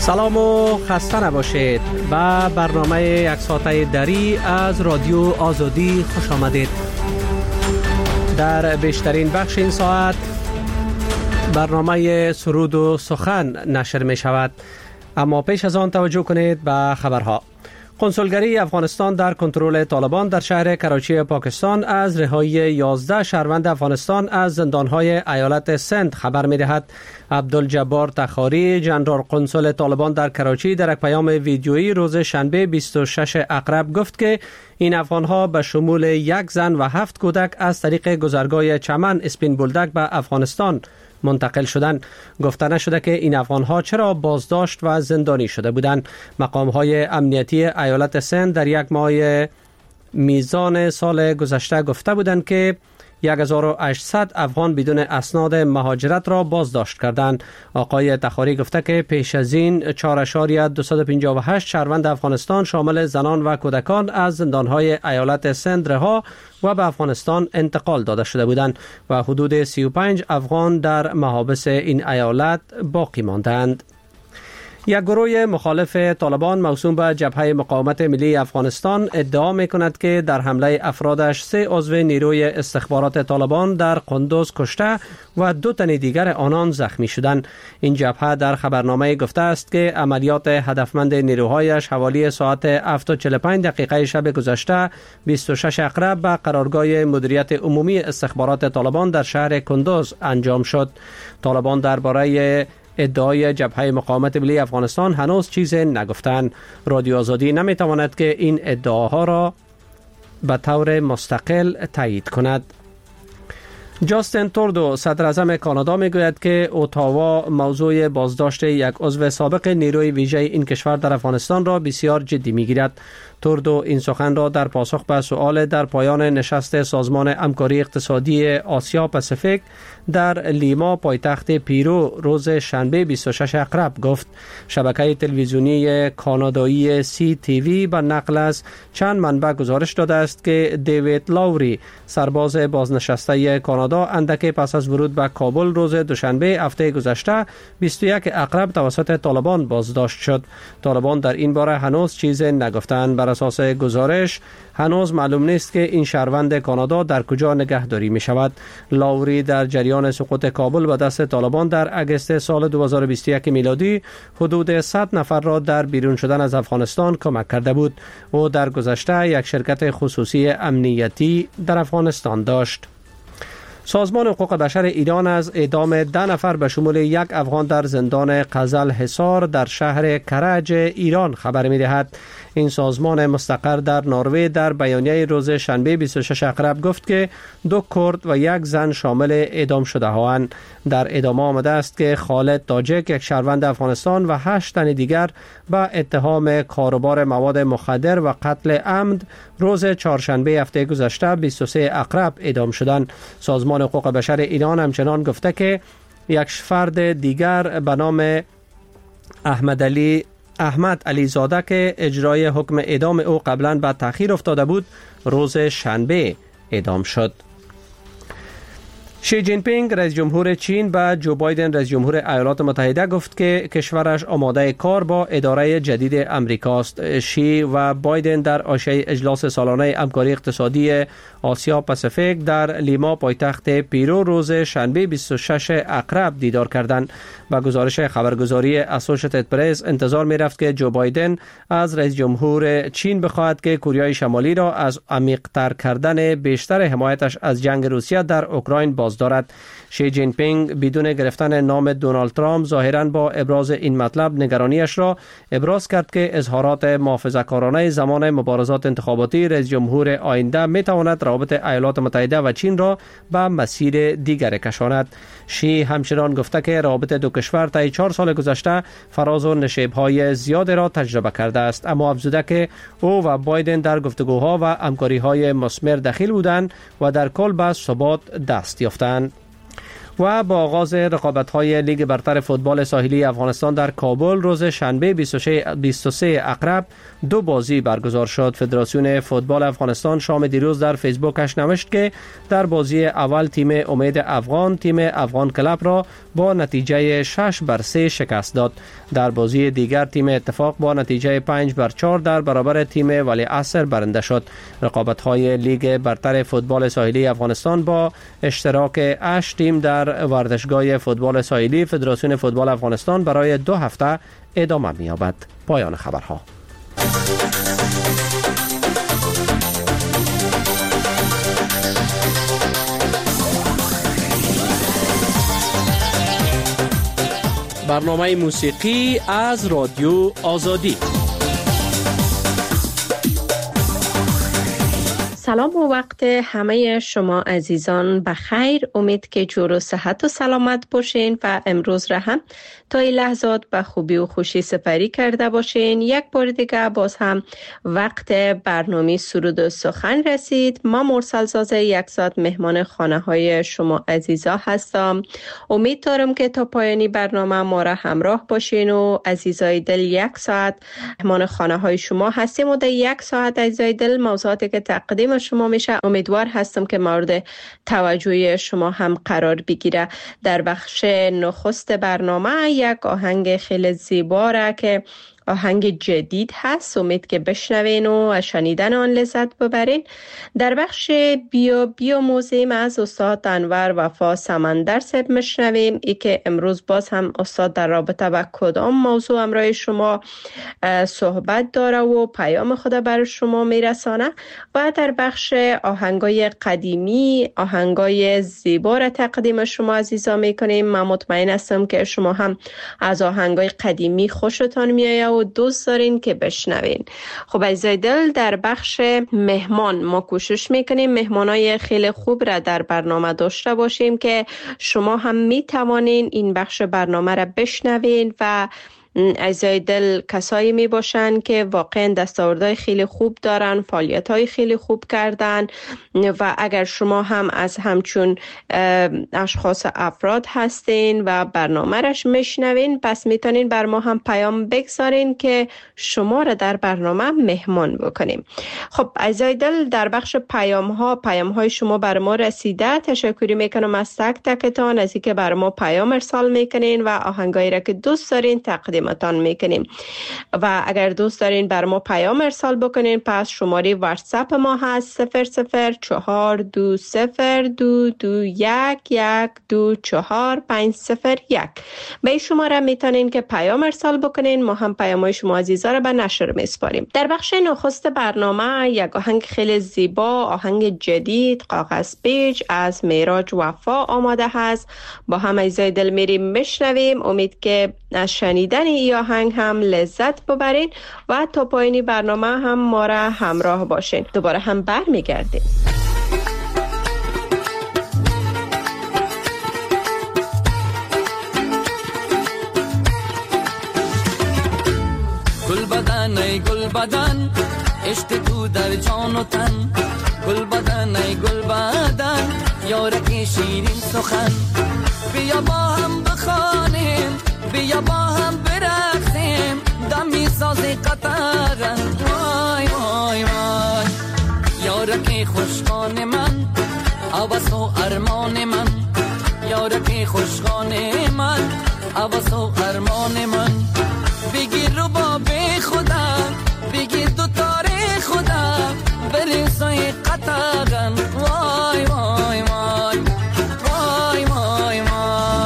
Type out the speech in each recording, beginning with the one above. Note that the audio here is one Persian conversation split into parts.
سلام و خسته نباشید. به برنامه یک ساعته دری از رادیو آزادی خوش آمدید. در بیشترین بخش این ساعت برنامه سرود و سخن نشر می شود، اما پیش از آن توجه کنید به خبرها. کنسولگری افغانستان در کنترل طالبان در شهر کراچی پاکستان از رهایی 11 شهروند افغانستان از زندانهای ایالت سند خبر می دهد. عبدالجبار تخاری، جنرال قنسل طالبان در کراچی، در یک پیام ویدیویی روز شنبه 26 اقرب گفت که این افغانها به شمول 1 زن و 7 کودک از طریق گذرگاه چمن اسپین بولدک به افغانستان منتقل شدند. گفته نشده که این افغانها چرا بازداشت و زندانی شده بودند. مقام‌های امنیتی ایالت سند در یک ماه میزان سال گذشته گفته بودند که 1800 افغان بدون اسناد مهاجرت را بازداشت کردند. آقای تخاری گفته که پیش از این 4.258 شهروند افغانستان شامل زنان و کودکان از زندانهای ایالت سند رها و به افغانستان انتقال داده شده بودند و حدود 35 افغان در محابس این ایالت باقی ماندند. یک گروه مخالف طالبان موسوم به جبهه مقاومت ملی افغانستان ادعا می کند که در حمله افرادش 3 عضو نیروی استخبارات طالبان در قندوز کشته و 2 تن دیگر آنان زخمی شدند. این جبهه در خبرنامه گفته است که عملیات هدفمند نیروهایش حوالی ساعت 7:45 شب گذشته 26 اقرب به قرارگاه مدیریت عمومی استخبارات طالبان در شهر کندوز انجام شد. طالبان درباره ادعای جبهه مقاومت ملی افغانستان هنوز چیزی نگفتند. رادیو آزادی نمیتواند که این ادعاها را به طور مستقل تایید کند. جاستین تردو، صدر اعظم کانادا، میگوید که اتاوا موضوع بازداشت یک عضو سابق نیروی ویژه این کشور در افغانستان را بسیار جدی میگیرد. تردو این سخن را در پاسخ به سؤال در پایان نشست سازمان همکاری اقتصادی آسیا پاسیفیک در لیما پایتخت پیرو روز شنبه 26 اقرب گفت. شبکه تلویزیونی کانادایی CTV به نقل از چند منبع گزارش داده است که دیوید لاوری، سرباز بازنشسته کانادا، اندکی پس از ورود به کابل روز دوشنبه هفته گذشته 21 اقرب توسط طالبان بازداشت شد. طالبان در این باره هنوز چیزی نگفتند. بر اساس گزارش هنوز معلوم نیست که این شهروند کانادا در کجا نگهداری می شود. لاوری در جریان سقوط کابل به دست طالبان در اگست سال 2021 میلادی حدود 100 نفر را در بیرون شدن از افغانستان کمک کرده بود. او در گذشته یک شرکت خصوصی امنیتی در افغانستان داشت. سازمان حقوق بشر ایران از اعدام 10 نفر به شمول 1 افغان در زندان قزل حصار در شهر کرج ایران خبر می دهد. این سازمان مستقر در نروژ در بیانیه روز شنبه 26 اقرب گفت که 2 کرد و 1 زن شامل اعدام شده هاند. در ادامه آمده است که خالد تاجک، یک شهروند افغانستان، و 8 تن دیگر به اتهام کاروبار مواد مخدر و قتل عمد روز چهارشنبه هفته گذشته 23 اقرب اعدام شدند. سازمان حقوق بشر ایران همچنان گفته که یک فرد دیگر به نام احمد علی زاده که اجرای حکم اعدام او قبلا به تأخیر افتاده بود روز شنبه اعدام شد. شی جین پینگ رئیس جمهور چین به جو بایدن رئیس جمهور ایالات متحده گفت که کشورش آماده کار با اداره جدید امریکاست. شی و بایدن در عرصه اجلاس سالانه همکاری اقتصادی آسیا پاسیفیک در لیما پایتخت پیرو روز شنبه 26 اقرب دیدار کردند. با گزارش خبرگزاری اسوسییتد پرس انتظار می رفت که جو بایدن از رئیس جمهور چین بخواهد که کره شمالی را از عمیق‌تر کردن بیشتر حمایتش از جنگ روسیه در اوکراین باز دارد. شی جین پینگ بدون گرفتن نام دونالد ترامپ ظاهراً با ابراز این مطلب نگرانیش را ابراز کرد که اظهارات محافظه‌کارانه زمان مبارزات انتخاباتی رئیس جمهور آینده می تواند روابط ایالات متحده و چین را به مسیر دیگر کشاند. شی همچنان گفته که روابط دو کشور طی 4 سال گذشته فراز و نشیب‌های زیاد را تجربه کرده است، اما افزوده که او و بایدن در گفتگوها و همکاری‌های مثمر دخیل بودند و در کل به ثبات دست یافتند. و با آغاز رقابت‌های لیگ برتر فوتبال ساحلی افغانستان در کابل روز شنبه 23 اقرب 2 بازی برگزار شد. فدراسیون فوتبال افغانستان شام دیروز در فیسبوکش نوشت که در بازی اول تیم امید افغان تیم افغان کلاب را با نتیجه 6-3 شکست داد. در بازی دیگر تیم اتفاق با نتیجه 5-4 در برابر تیم ولی عصر برنده شد. رقابت‌های لیگ برتر فوتبال ساحلی افغانستان با اشتراک 8 تیم در ورزشگاه فوتبال ساحلی فدراسیون فوتبال افغانستان برای 2 هفته ادامه می‌یابد. پایان خبرها. برنامه موسیقی از رادیو آزادی. سلام و وقت همه شما عزیزان بخیر. امید که جور و صحت و سلامت باشین و امروز را هم تا این لحظات به خوبی و خوشی سپری کرده باشین. یک بار دیگه باز هم وقت برنامه سرود و سخن رسید. ما مرسل زازه یک ساعت مهمان خانه های شما عزیزا هستم. امید دارم که تا پایانی برنامه ما را همراه باشین و عزیزای دل یک ساعت مهمان خانه های شما هستیم و در یک ساعت عزیزای دل موضوعاتی که تقدیم شما میشه امیدوار هستم که مورد توجه شما هم قرار بگیره. در بخش نخست برنامه یک آهنگ خیلی زیبا را که آهنگ جدید هست امید که بشنوین و از شنیدن آن لذت ببرین. در بخش بیا موزیم از استاد انور وفا سمندر صاحب میشنویم. ای که امروز باز هم استاد در رابطه با کدام موضوع همراه شما صحبت داره و پیام خود بر شما میرسانه. و در بخش آهنگای قدیمی آهنگای زیبا را تقدیم شما عزیزا میکنیم. من مطمئن هستم که شما هم از آهنگای قدیمی خوشتان میآید و دوست دارین که بشنوین. خب عزیزای دل در بخش مهمان ما کوشش میکنیم مهمانای خیلی خوب را در برنامه داشته باشیم که شما هم میتوانین این بخش برنامه را بشنوین و عزیزای دل کسایی می باشن که واقعا دستاوردهای خیلی خوب دارن، فعالیت‌های خیلی خوب کردن و اگر شما هم از همچون اشخاص افراد هستین و برنامه رش میشنوین پس میتونین بر ما هم پیام بگذارین که شما را در برنامه مهمان بکنیم. خب عزیزای دل در بخش پیام‌های شما بر ما رسیده. تشکری میکنم از تک تکتان از اینکه بر ما پیام ارسال میکنین و آهنگایی را که دوست دارین تقدیم تان میکنیم. و اگر دوست دارین بر ما پیام ارسال بکنین پس شماره واتساپ ما هست 004202211241. به این شماره میتونین که پیام ارسال بکنین. ما هم پیامای شما عزیزا را به نشر میسپاریم. در بخش نخست برنامه یک آهنگ خیلی زیبا، آهنگ جدید کاغذ بیج از معراج وفا آماده هست. با هم عزیزای دل میریم میشنویم. امید که از شنیدن این آهنگ هم لذت ببرین و تا پایانی برنامه هم ما را همراه باشین. دوباره هم برمیگردیم. گل بدن ای گل بدن عشق تو در جان و تن. گل بدن ای گل بدن یارکی شیرین سخن. بیا با هم بخوانیم بیا با هم برقصیم دمی ساز قطر. وای وای وای یارکی خوشخان من عوض و ارمان من. یارکی خوشخان من عوض و ارمان من. بگیر رو با به خدا بگیر دو تاره خدا بریم سوی قطر. وای وای وای وای وای وای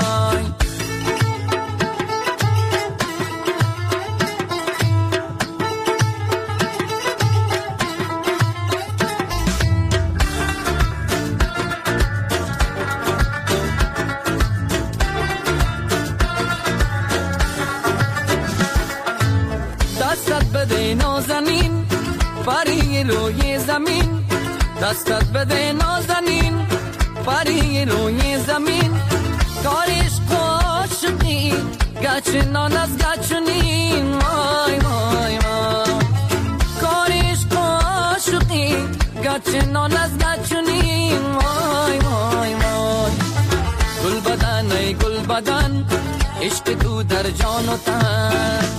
دستت بده نازنین پری روی زمین. دستت بده نازنین پری روی زمین. کارش عاشقی گچنان از گچنین. وای وای وای کارش عاشقی گچنان از گچنین. وای وای وای گل بدن عشق تو در جان و تن.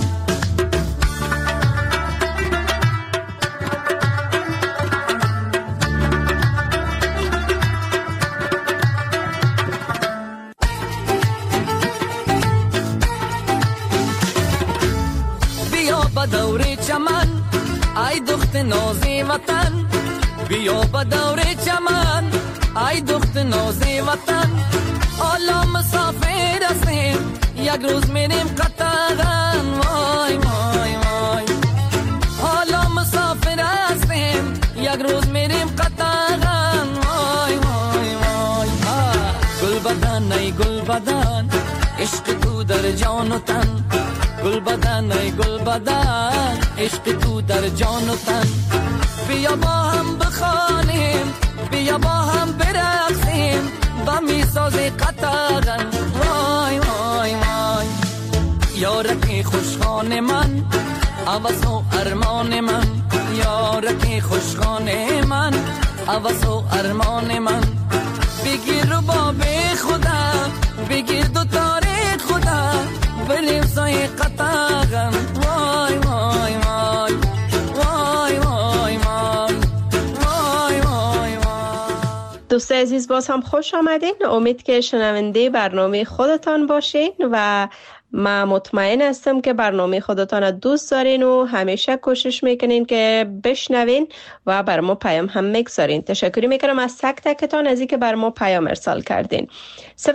بیا با دور چمن ای دخت نازی وطن، بیا با دور چمن ای دخت نازی وطن. حالا مسافر هستیم یک روز میریم قطران، وای وای وای. حالا مسافر هستیم یک روز میریم قطران، وای وای وای. گل بدن ای گل بدن عشق تو در جان و تن، گل بدن ای گل بدن عشق تو در جان و تن. بیا با هم بخوانیم بیا با هم برقصیم با میساز قطران، وای وای وای. یارکی خوشخانه من عوض و ارمان من، یارکی خوشخانه من عوض و ارمان من. بگیر رباب خدا بگیر دو تاره خدا بریم سای قطران، وای وای وای وای وای وای وای وای وای. دوست عزیز باز هم خوش آمدین. امید که شنونده برنامه خودتان باشین و من مطمئن هستم که برنامه خودتان دوست دارین و همیشه کوشش میکنین که بشنوین و بر ما پیام هم میگذارین. تشکر میکنم از تک تکتان از اینکه بر ما پیام ارسال کردین. 004202211240501.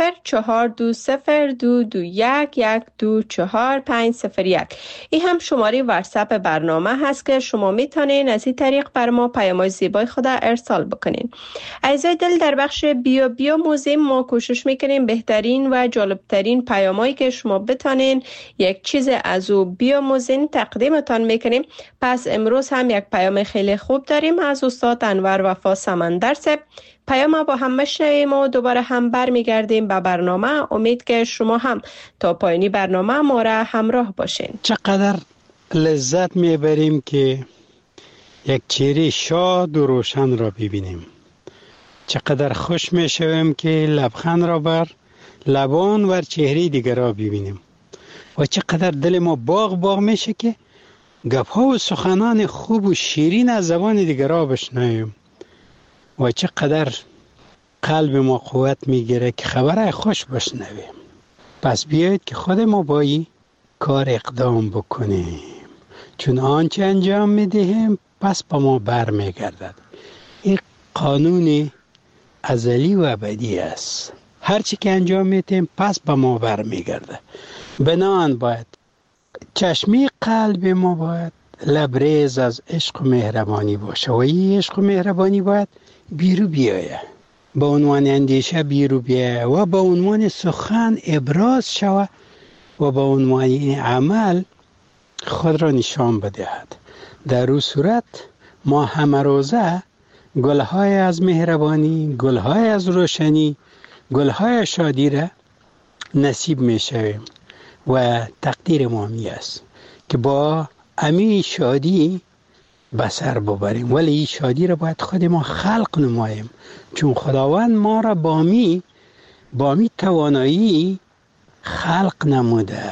این هم شماره واتساپ برنامه هست که شما میتونین از این طریق بر ما پیام‌های زیبای خود ارسال بکنین. عزیزای دل، در بخش بیا موزیم ما کوشش میکنیم بهترین و جالبترین پیامایی که شما بتانین یک چیز از او بیاموزین تقدیمتان میکنیم. پس امروز هم یک پیام خیلی خوب داریم از استاد انور وفا سمندر صاحب. پیام با هم بشنویم و دوباره هم برمیگردیم به برنامه. امید که شما هم تا پایانی برنامه ما را همراه باشین. چقدر لذت میبریم که یک چهره شاد و روشن را ببینیم. چقدر خوش میشویم که لبخند را بر لبان و چهره دیگر را ببینیم و چقدر دل ما باغ میشه که گپ‌ها و سخنان خوب و شیرین از زبان دیگر را بشنویم و چقدر قلب ما قوت میگیره که خبر خوش بشنویم. پس بیایید که خود ما با این کار اقدام بکنیم، چون آنچه انجام میدهیم پس با ما بر میگردد. این قانون ازلی و ابدی است. هرچی که انجام میدیم پس به ما بر میگرده. بنان باید چشمی قلب ما باید لبریز از عشق و مهربانی باشه و این عشق و مهربانی باید بیرو بیایه، به عنوان اندیشه بیرو بیایه و به عنوان سخن ابراز شوه و به عنوان این عمل خود را نشان بدهد. در اون صورت ما همه روزه گلهای از مهربانی، گلهای از روشنی، گلهای شادی را نصیب می شویم و تقدیر ما می است که با امی شادی بسر ببریم. ولی این شادی را باید خود ما خلق نماییم، چون خداوند ما را با می توانایی خلق نموده.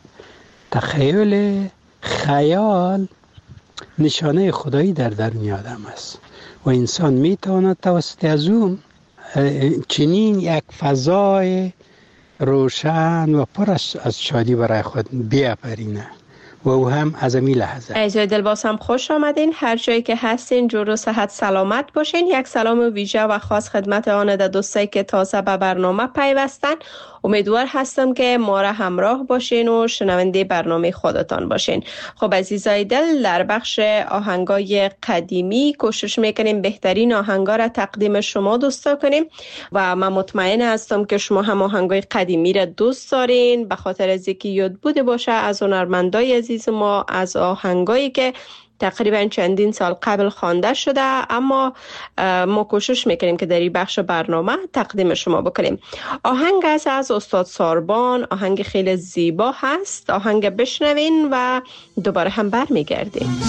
تخیل خیال نشانه خدایی در درون آدم است و انسان می تواند توسط از اون چنین یک فضای روشن و پر از شادی برای خود بیافرینه و او هم از این لحظه. عزیزای دل باز هم خوش آمدین. هر جایی که هستین جور و صحت سلامت باشین. یک سلام ویژه و خاص خدمت آن دوستایی که تازه به برنامه پیوستن. امیدوار هستم که ما را همراه باشین و شنونده برنامه خودتان باشین. خب عزیزای دل، در بخش آهنگای قدیمی کوشش میکنیم بهترین آهنگا را تقدیم شما دوستا کنیم و من مطمئن هستم که شما هم آهنگای قدیمی را دوست دارین، به خاطر از اینکه یاد بوده باشه از هنرمندای عزیز ما، از آهنگایی که تقریبا چندین سال قبل خوانده شده، اما ما کوشش میکنیم که در این بخش برنامه تقدیم شما بکنیم. آهنگ از استاد ساربان، آهنگ خیلی زیبا هست. آهنگ بشنوین و دوباره هم برمیگردیم.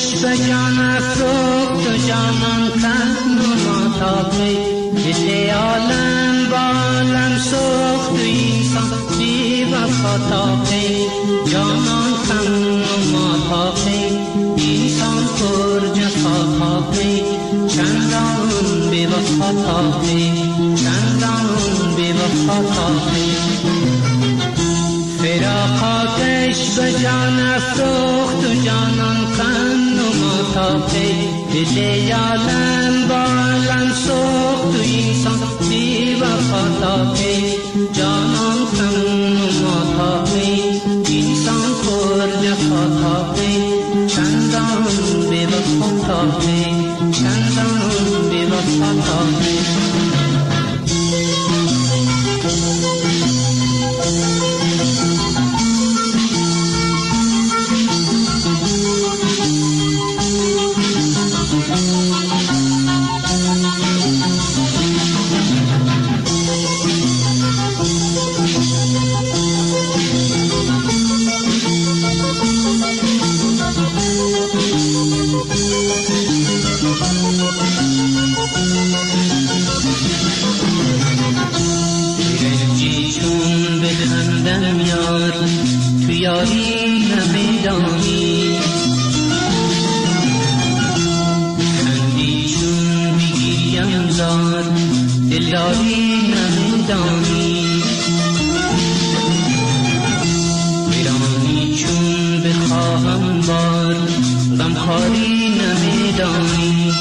عشق به جان افروخت و جانان کند و ماتاقی دل عالم بالم سوخت و اینسان بی وفا تاقی جانان کند و ماتاقی اینسان پر جفا تاقی چندان بی وفا تاقی چندان بی وفا تاقی فراقاتش به جان افروخت و جانان کند و ماتاقی دل عالم بالم سوخت و اینسان بی وفا تاقی جانان کند و ماتاقی اینسان پر جفا تاقی چندان بی وفا تاقی چندان بی وفا تاقی یاری نمیدانی خندی چون بگیریم زار دلداری نمیدانی ویرانی چون بخواهم بار غمخواری نمیدانی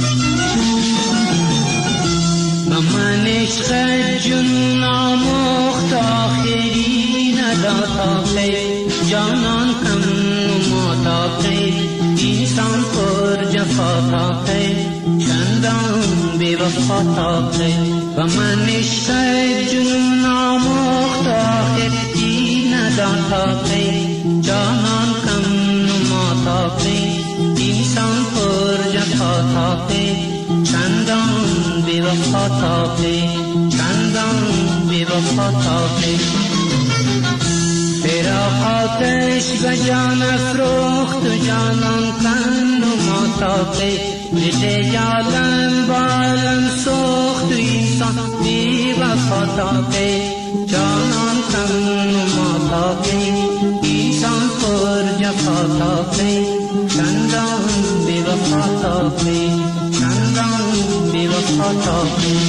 من عشق جنون آموخت آخری نداتاقی جانان کم ماتاقی اینسان پر جفا تاقی چندان بی وفا تاقی و من عشق جنون آموخت آخری نداتاقی جانان کم ماتاقی اینسان پر جفا تاقی چندان بی وفا تاقی چندان بی وفا تاقی فراقاتش به جان افروخت و جانان کند و ماتاقی دل عالم بالم سوخت و اینسان بی وفا تاقی جانان کند و ماتاقی اینسان پر جفا تاقی چندان بی وفا تاقی چندان بی وفا تاقی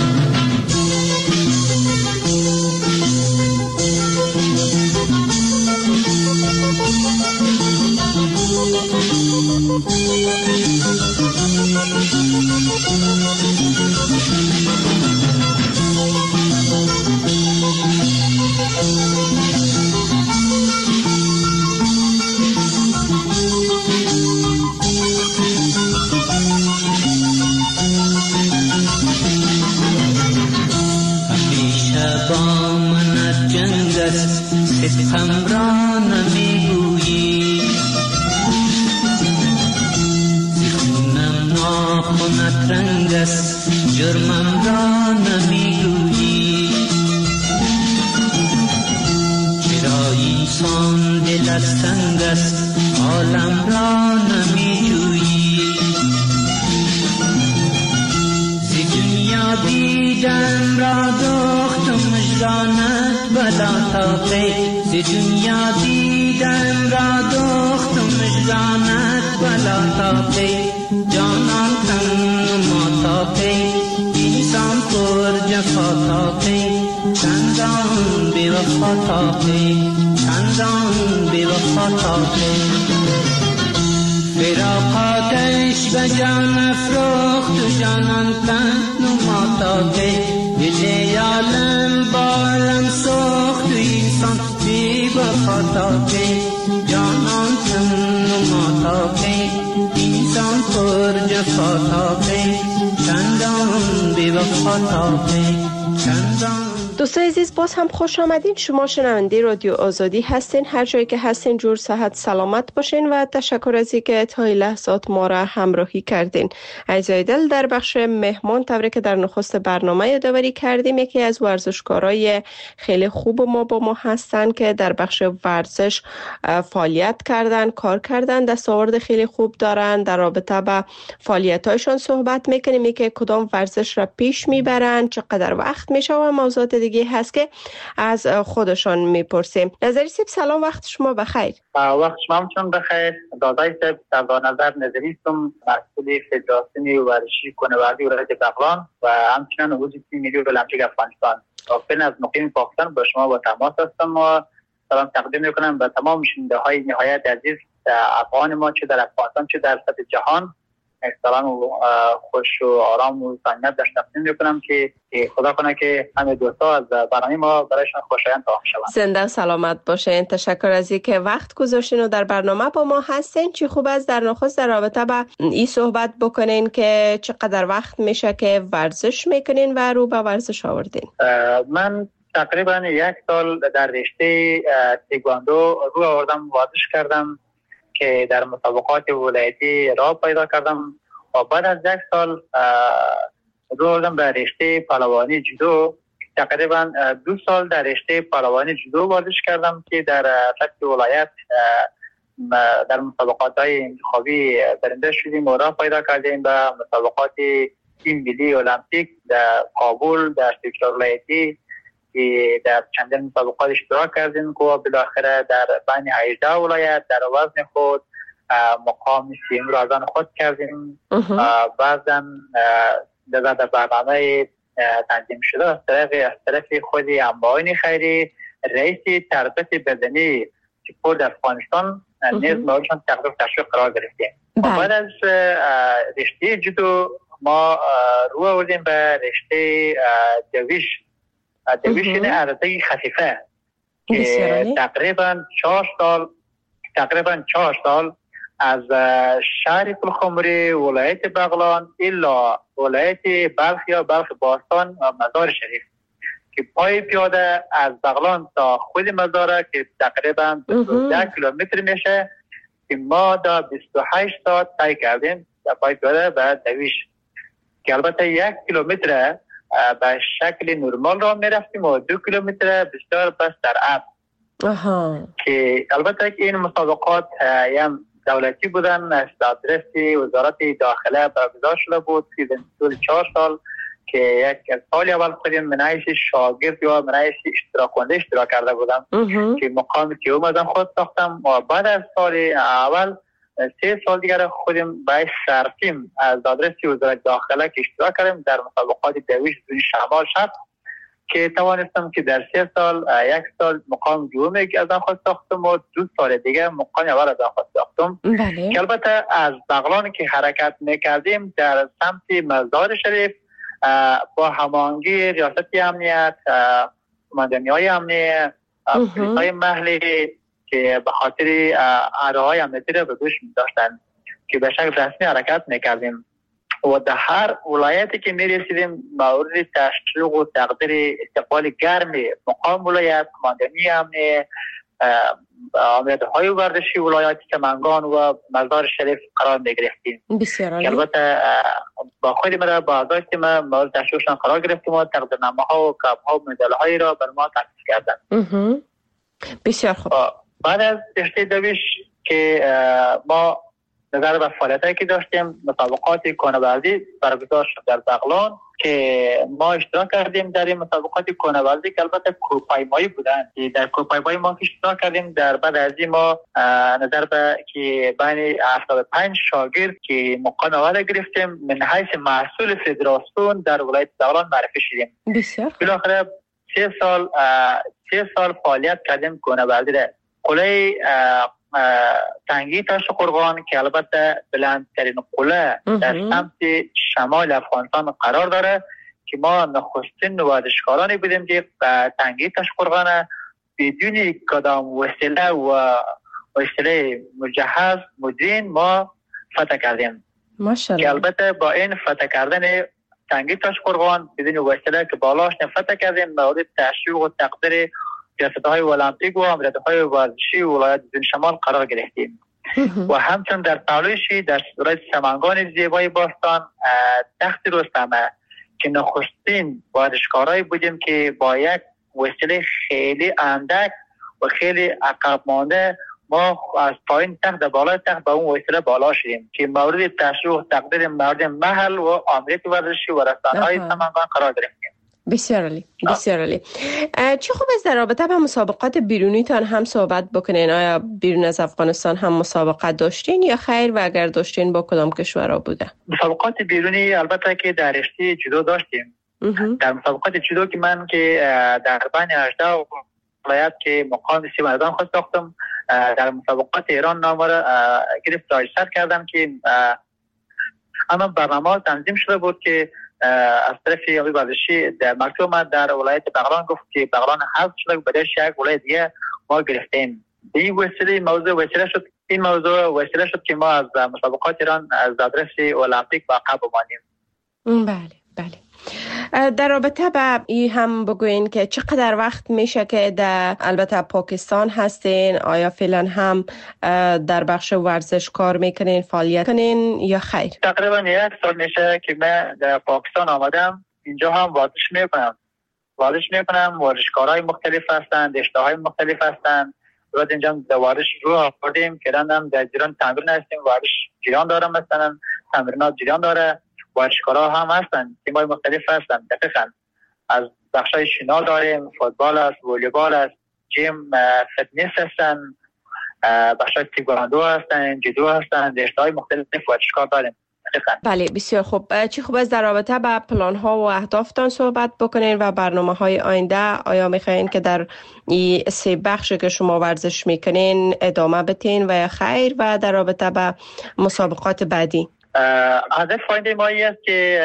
ستم را نمیگویی زخونم ناخنت رنگ است جرمم را نمیگویی چرا اینسان دل از تنگ است عالم را نمیجویی زی دنیا دیدم را دخت و مجرانت بلا تاقی زی دنیا دیدم را دخت و مجرانت بلا تاقی جانان کن ماتاقی اینسان پر جفا تاقی چندان بی وفا تاقی چندان بی وفا تاقی فراقاتش به جان افروخت و جانان کن ماتاقی دل عالم بالم سوخت و اینسان بی وفا تاقی جانان کن ماتاقی اینسان پر جفا تاقی چندان بی وفا تاقی چندان دوستان عزیز، باز هم خوش آمدین. شما شنونده رادیو آزادی هستین. هر جایی که هستین جور صحت سلامت باشین و تشکر از اینکه تا این لحظات ما را همراهی کردین. عزیزای دل، در بخش مهمان طوری که در نخست برنامه یادآوری کردیم، یکی از ورزشکارای خیلی خوب ما با ما هستن که در بخش ورزش فعالیت کردن، کار کردن، دستاورد خیلی خوب دارن. در رابطه با فعالیت‌هایشان صحبت میکنیم که کدام ورزش را پیش میبرن، چقدر وقت میشه و موضوعات دیگه هست که از خودشان میپرسیم. نظری سیب سلام، وقت شما بخیر. وقت شما هم بخیر. دادای سیب در نظر نظریستم مسئول فدراسیون ورزشی کوهنوردی ولایت بغلان و همچنین عضو تیم ملی المپیک افغانستان. واقعا از مقیم پاکستان با شما با تماس هستم و سلام تقدیم میکنم به تمام شنونده نهایت عزیز افغان ما، چه در افغانستان چه در سطح جهان. سلام و خوش و آرام و سعادت داشته تقدیم میکنم که خدا کنه که همه دوستا از برنامه ما برایشان خوشایند تمام شود. زنده سلامت باشین. تشکر از اینکه وقت گذاشتین و در برنامه با ما هستین. چی خوب است در نخست در رابطه با این صحبت بکنین که چقدر وقت میشه که ورزش میکنین و رو به ورزش آوردین؟ من تقریبا 1 سال در رشته تکواندو رو آوردم، ورزش کردم که در مسابقات ولایتی راه پیدا کردم و بعد از 1 سال رو آوردم به رشته پهلوانی جودو. تقریبا 2 سال در رشته پهلوانی جودو ورزش کردم که در سطح ولایت در مسابقات های انتخابی برنده شدیم و راه پیدا کردیم به مسابقات تیم ملی المپیک در کابل، در سکتور ولایتی که در چندین مسابقات اشتراک کردیم که بالاخره در بین 18 ولایت در وزن خود مقام سیم را از خود کردیم. بعضا در برنامه تنظیم شده از طرف خودی انباین خیری رئیس تربیت بدنی سپورت افغانستان نیز مورشان تشویق قرار گرفتیم. بعد از رشته جودو ما رو آوردیم به رشته دویش. دویشن عرضه خفیفه که تقریبا 4 سال از شهر پلخمری ولایت بغلان الا ولایت بلخ یا بلخ باستان و مزار شریف که پای پیاده از بغلان تا خود مزاره که تقریبا 12 کیلومتر میشه که ما دا 28 ساعت طی کردیم در پای پیاده به دویش که البته 1 کیلومتر به شکل نرمال را می رفتیم و 2 کیلومتر بسیار بس در اب که البته که این مسابقات هم دولتی بودن، از آدرس وزارت داخله برگزار شده بود که در طول 4 سال که یک سال اول خودم منعیش شاگرد یا منعیش اشتراک کننده اشتراک کرده بودم که مقامی که اومدم خود ساختم و بعد از سال اول 3 سال دیگر خودم باید صرفیم از آدرس وزارت داخله که اشتراک کردیم در مسابقات دویش دون شمال شب که توانستم که در 3 سال 1 سال مقام دوم که از آن خود ساختم و 2 سال دیگه مقام اول از آن خود ساختم. که البته از بغلان که حرکت میکردیم در سمت مزار شریف با هماهنگی ریاست امنیت، مدنی های امنیت، پلیس های محلی که به خاطر ارائه امنیتی را به دوش می داشتن که به شکل رسمی حرکت میکردیم و در هر ولایتی که می رسیدیم مورد تشویق و تقدیر استقبال گرم مقام ولایت، مدنی امنیت، آمدهای ورزشی ولایت سمنگان و مزار شریف قرار می گرفتیم. البته با خود مرا با آزادی ما مورد تشویقشان قرار گرفتیم و تقدیرنامه ها و کاپ ها و مدال هایی را بر ما تقدیم کردند. بسیار خوب. بعد از رشته دویش که ما نظر به فعالیتایی که داشتیم مسابقات کوهنوردی برگزار شد در بغلان که ما اشتراک کردیم در این مسابقات کوهنوردی که البته کوهپیمایی بودن. در کوهپیمایی ما اشتراک کردیم. در بعد از این ما نظر به که بین 75 شاگرد که مقام اول گرفتیم من حیث مسئول فدراسیون در ولایت بغلان معرفی شدیم. بسیار بالاخره 3 سال فعالیت کردیم کوهنوردی را. قله تنگی تاش قرغان که البته بلندترین قله در سمت شمال افغانستان قرار داره که ما نخستین ورزشکارانی بودیم که تنگی تاش قرغان بدون کدام وسیله و وسیله مجهز مدرین ما فتح کردیم. ماشاءالله. که البته با این فتح کردن تنگی تاشقرغان بدون وسیله که بالاش نفت کردیم مورد تشویق و تقدیر ریاست‌های المپیک و امریت‌های ورزشی ولایت زمین شمال قرار گرفتیم. و همچنین در پالوشی در صورت سمنگان زیبای باستان تخت رستمه که نخستین ورزشکارایی بودیم که با یک وسیله خیلی اندک و خیلی عقب مانده ما از پایین تخت به بالای تخت به اون وسیله بالا شدیم که مورد تشویق تقدیر مردم محل و امریت ورزشی و رسانه‌های سمنگان قرار گرفتیم. بسیار عالی، بسیار عالی. چه خوب است در رابطه با مسابقات بیرونی تان هم صحبت بکنین. آیا بیرون از افغانستان هم مسابقات داشتین یا خیر و اگر داشتین با کدام کشورها بوده؟ مسابقات بیرونی البته که در رشته جودو داشتیم. در مسابقات جودو که من که در بین 18 ولایت که مقام 30 مردان خود ساختم در مسابقات ایران نام را گرفت رایسر کردم که اما برنامه تنظیم شده بود که از طرف آقای ورزشی در مکتوب ما در ولایت بغلان گفت که بغلان حذف شده بدش یک ولایت دیگه ما گرفتیم. این وسیله موضوع وسیله شد، این موضوع وسیله شد که ما از مسابقات ایران از آدرس المپیک عقب بمانیم. بله بله. در رابطه با این هم بگوین که چقدر وقت میشه که در البته پاکستان هستین؟ آیا فعلا هم در بخش ورزش کار میکنین، فعالیت کنین یا خیر؟ تقریبا 1 سال میشه که من در پاکستان آمدم. اینجا هم ورزش میکنم. ورزشکارهای مختلف هستند، رشته‌های مختلف هستند. بعد اینجا در ورزش رو آوردیم که رندم در ایران تمرین هستیم. ورزش جریان دارم، مثلا تمرینات جریان داره. ورزشکارها هم هستن، تیم‌های مختلف هستن. دقیقاً از بخشای شنا داریم، فوتبال است، والیبال است، جیم، فتنس هستن، بخشای تایکواندو هستن، جودو هستن، رشته‌های مختلف ورزشکار داریم. دقیقاً. بله بسیار خوب. چی خوب است در رابطه با پلان‌ها و اهدافتان صحبت بکنین و برنامه‌های آینده. آیا می‌خواین که در این 3 بخش که شما ورزش می‌کنین ادامه بدین و یا خیر و در رابطه با مسابقات بعدی؟ هدف آینده ما است که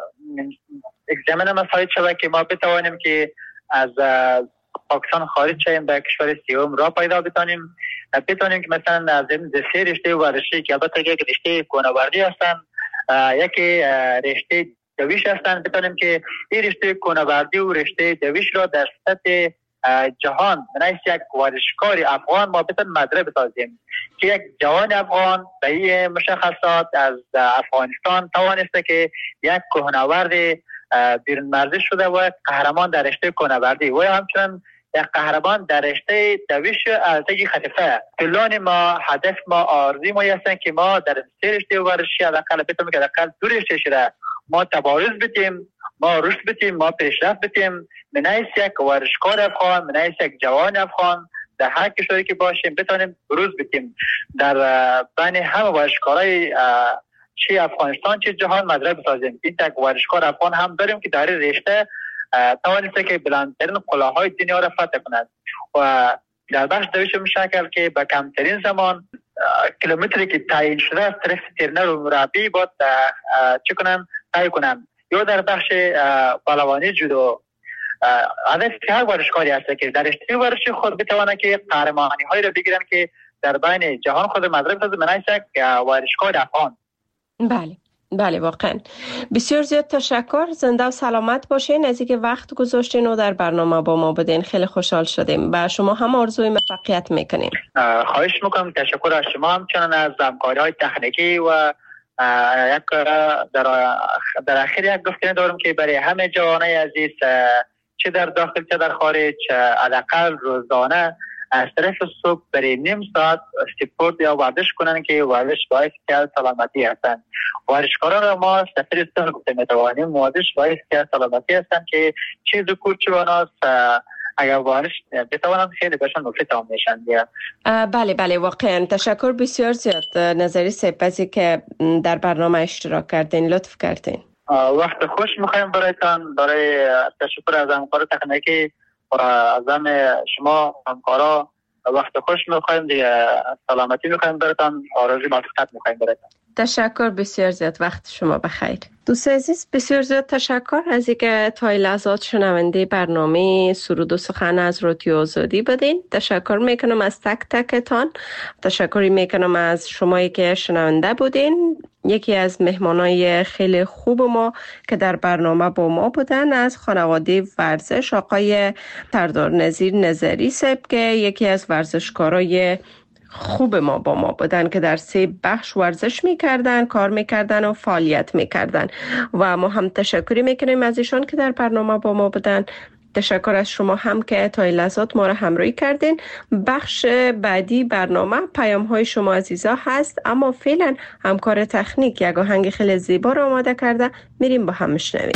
یک زمینه مساعد شود که ما بتوانیم که از پاکستان خارج شویم به کشور سوم راه پیدا بتانیم که مثلا از این 3 رشته ورزشی که البته یک رشته کوهنوردی هستن، یکی رشته دویش هستن، بتانیم که این رشته کوهنوردی و رشته دویش را در سطح جهان من یک ورزشکار افغان ما بتون مدرسه بسازیم که یک جوان افغان به این مشخصات از افغانستان توانسته که یک کوهنورد بیرون مرزی شده و قهرمان در رشته کوهنوردی و همچنین یک قهرمان در رشته دویش ارتش خلیفه. پلان ما، هدف ما، آرزوی ما هستن که ما در 3 رشته ورزشی حداقل بتونیم که حداقل 2 رشته شده ما تبارز بدیم، ما رشد بدیم، ما پیشرفت بدیم. من حیث یک ورزشکار افغان، من حیث یک جوان افغان در هر کشوری که باشیم بتونیم بروز بدیم در بین همه ورزشکارای چه افغانستان چه جهان مدرسه بسازیم. این تک ورزشکار افغان هم داریم که در رشته توانسته که بلندترین قله‌های دنیا را فتح کند و در بخش دویش میشکل که با کمترین زمان کیلومتری که تعیین شده از طرف ترنر و مربی باید چه کنن طی کنن. یا در بخش پهلوانی جودو هدف هر ورزشکاری هست که در رشته ورزشی خود بتواند که قهرمانی هایی را بگیرن که در بین جهان خود مدرک بسازه. من هستم ورزشکار افغان. بله بله واقعا بسیار زیاد تشکر. زنده و سلامت باشین. از اینکه وقت گذاشتین و در برنامه با ما بدین خیلی خوشحال شدیم. با شما هم آرزوی موفقیت میکنیم. خواهش میکنم. تشکر از شما همچنان از همکاری‌های تکنیکی و یک در اخیر یک گفتنی دارم که برای همه جوانای عزیز چه در داخل چه در خارج حداقل روزانه از طرف صبح برای نیم ساعت سپورت یا ورزش کنن که ورزش باعث سلامتی هستند. ورزشکاران را ما سفر سال گفته میتوانیم ورزش باعث سلامتی هستند که چیز کور چواناست اگر ورزش بتوانند خیلی بهشون مفید میشن. بله بله واقعا تشکر بسیار زیاد. نظری سپاسی که در برنامه اشتراک کردین، لطف کردین. وقت خوش میخوایم برایتان. برای تشکر از همکار تکنیکی و از شما همکارا وقت خوش میخوایم دیگه. سلامتی میخوایم برایتان. آرزوی موفقیت میخوایم برایتان. تشکر بسیار زیاد. وقت شما بخیر. دوست عزیز بسیار زیاد تشکر از اینکه تا لحظات شنونده برنامه سرود و سخن از رادیو آزادی بدین. تشکر میکنم از تک تکتان. تشکری میکنم از شمایی که شنونده بودین. یکی از مهمانای خیلی خوب ما که در برنامه با ما بودن از خانواده ورزش آقای سردار نظیر نظری صاحب که یکی از ورزشکارای خوب ما با ما بودن که در 3 بخش ورزش میکردن، کار میکردن و فعالیت میکردن و ما هم تشکری میکنیم از ایشان که در برنامه با ما بودن. تشکر از شما هم که تا این لحظات ما را همراهی کردین. بخش بعدی برنامه پیام های شما عزیزا هست، اما فعلا همکار تکنیک یک آهنگ خیلی زیبا را آماده کرده، میریم با هم میشنویم.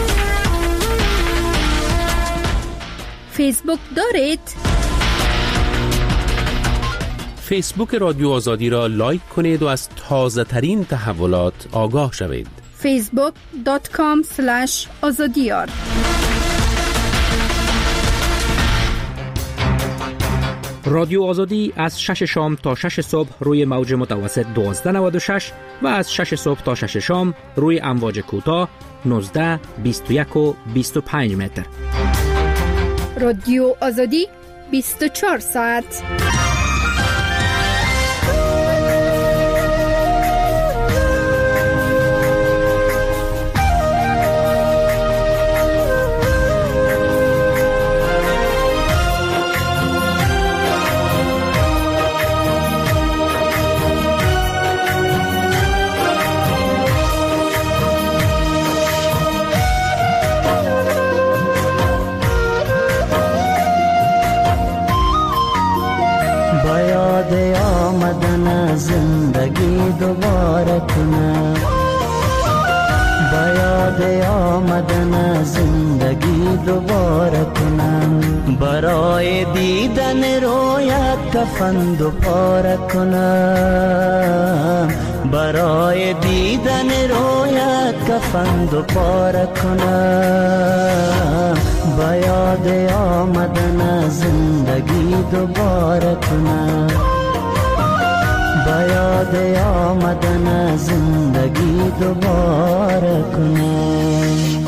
فیسبوک دارید؟ فیسبوک رادیو آزادی را لایک کنید و از تازه ترین تحولات آگاه شوید. facebook.com/azadiyar. رادیو آزادی از 6 شام تا 6 صبح روی موج متوسط 1296 و از 6 صبح تا 6 شام روی امواج کوتاه 19، 21 و 25 متر. رادیو آزادی 24 ساعت. زندگی دوباره کنم، باید آمدن زندگی دوباره کنم، برای دیدن رویت کفن دو پاره کنم، برای دیدن رویت کفن دو پاره کنم، باید آمدن زندگی دوباره کنم، باید آمدن زندگی دوباره کنم.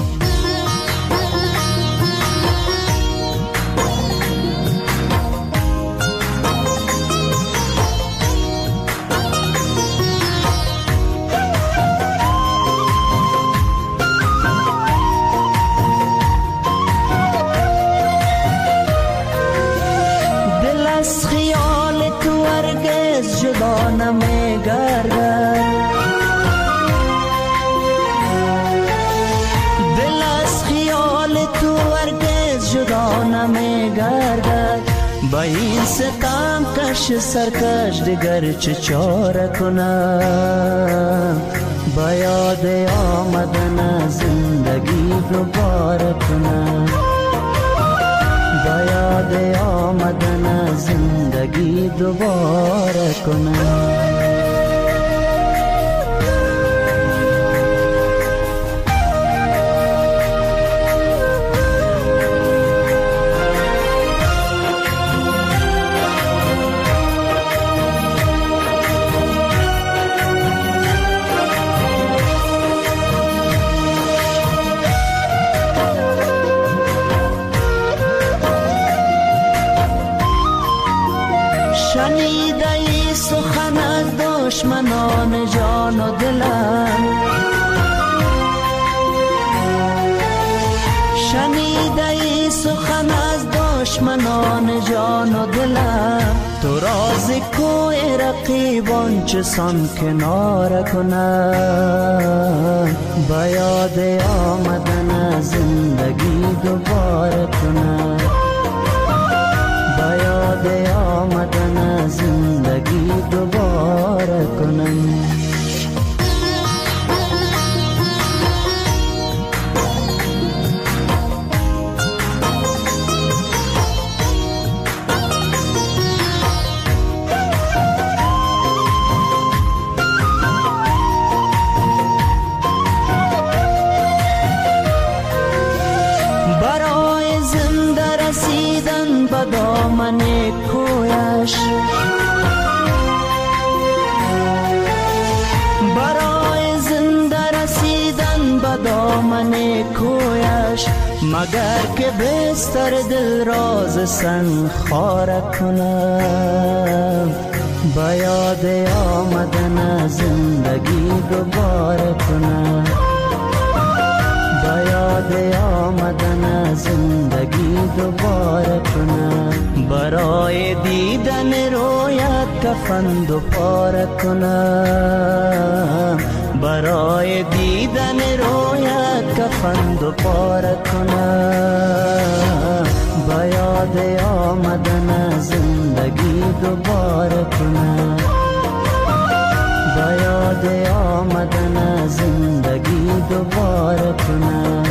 دل از خیال تو هرگز جدا نمیگردد، دل از خیال تو هرگز جدا نمیگردد، با این ستم کش سرکش دیگر چه چاره کنم، باید آمدن زندگی دوباره کنم، باید آمدن زندگی دوباره کنم. شنیده ای سخن از دشمنان جان و دلم، شنیده ای سخن از دشمنان جان و دلم، تو راز کوی رقیبان چه سان کنار کنم، باید آمدن زندگی دوباره کنم، باید آمدن زندگی دوباره کنم. برای زنده رسیدن به دامن کویش، برای زنده رسیدن به دامن کویش، مگر که بستر دل راز سن خاره کنم، با یاد آمدن زندگی دوباره کنم، با یاد آمدن زندگی دوباره کنم، برای دیدن رویت کفن دوباره کنم، برای دیدن رویت کفن دوباره کنم، با یاد آمدن زندگی دوباره کنم، با یاد آمدن زندگی دوباره کنم.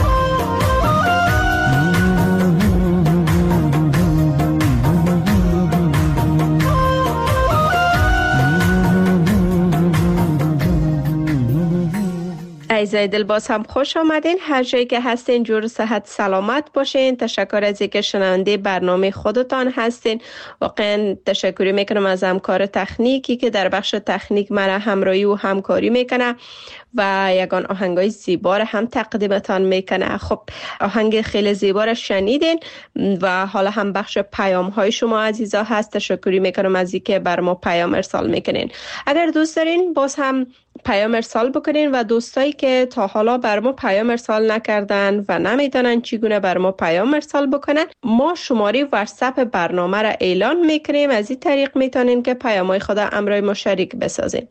عزیزای دل باز هم خوش آمدین. هر جایی که هستین جور صحت سلامت باشین. تشکر از اینکه شنونده برنامه خودتان هستین. واقعا تشکر میکنم از همکار تکنیکی که در بخش تکنیک مرا همراهی و همکاری میکنه و یگان آهنگای زیبا را هم تقدیمتان میکنه. خب آهنگ خیلی زیبا را شنیدین و حالا هم بخش پیام های شما عزیزا هست. تشکری میکنم از اینکه بر ما پیام ارسال میکنین. اگر دوست دارین باز هم پیام ارسال بکنین و دوستایی که تا حالا بر ما پیام ارسال نکردن و نمیدونن چگونه بر ما پیام ارسال بکنن، ما شماره واتساپ برنامه را اعلان میکنیم. از این طریق میتونین که پیامای خود همراه ما شریک بسازین.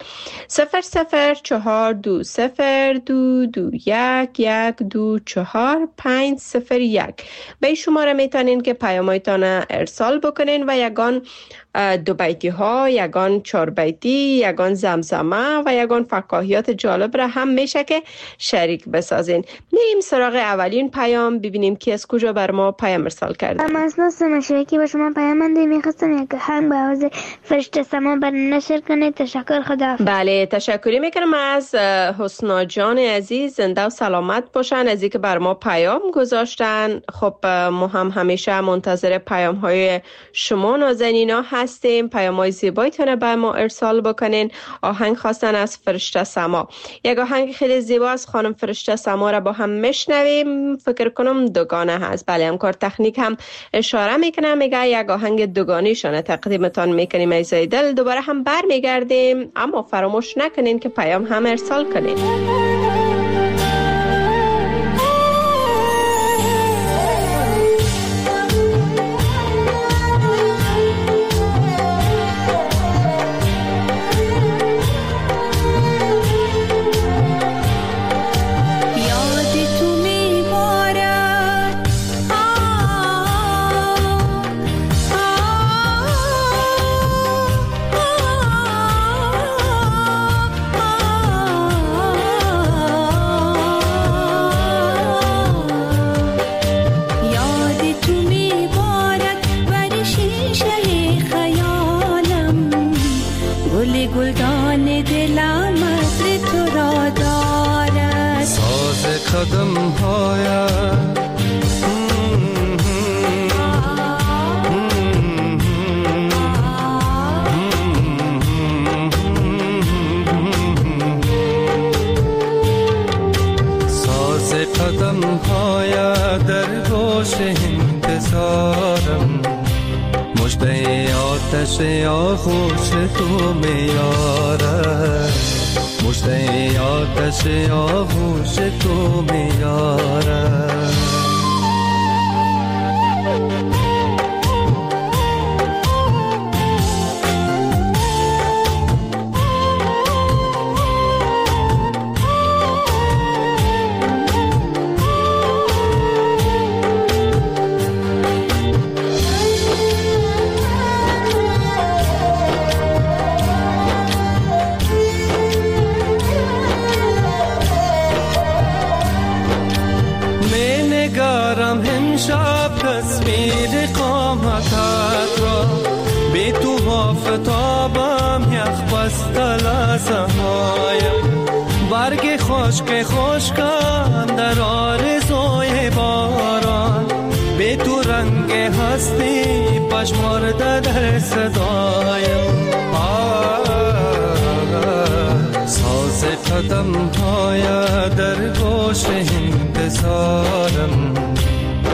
0020221124501 به این شماره میتونین که پیامایتان ارسال بکنین و یگان دو بیتی ها، یگان چار بیتی، یگان زمزمه و یگان فکاهیات جالب را هم میشه که شریک بسازین. میریم سراغ اولین پیام ببینیم کی از کجا بر ما پیام ارسال کرده. من اساس مشارکی با شما پیام منده میخواستم یک هنگ به آواز فرشته سما بر نشر کنید. تشکر، خدا. بله تشکری میکنم از حسنا جان عزیز. زنده و سلامت باشن از اینکه بر ما پیام گذاشتن. خب ما هم همیشه منتظر پیام های شما نازنینا هستیم. پیام‌های زیبایتون به ما ارسال بکنین. آهنگ خواستن از فرشته سما. یک آهنگ خیلی زیبا از خانم فرشته سما را با هم میشنویم. فکر کنم دوگانه هست. بله همکار تکنیک هم اشاره میکنه، میگه یک آهنگ دوگانیشون تقدیمتان میکنیم. عزیزای دل دوباره هم برمیگردیم، اما فراموش نکنین که پیام هم ارسال کنین. قدم هایم ساز قدم هایم در گوش انتظارم، مژده آتش آغوش تو میارم، مژده آتش آغوش تو میارم. تصویر قامتت را بی تو آفتابم یخ بسته لحظه هایم، برگ خشکم در آرزوی باران، بی تو رنگ هستی پشمارده در صدایم. ساز قدم های در گوش انتظارم،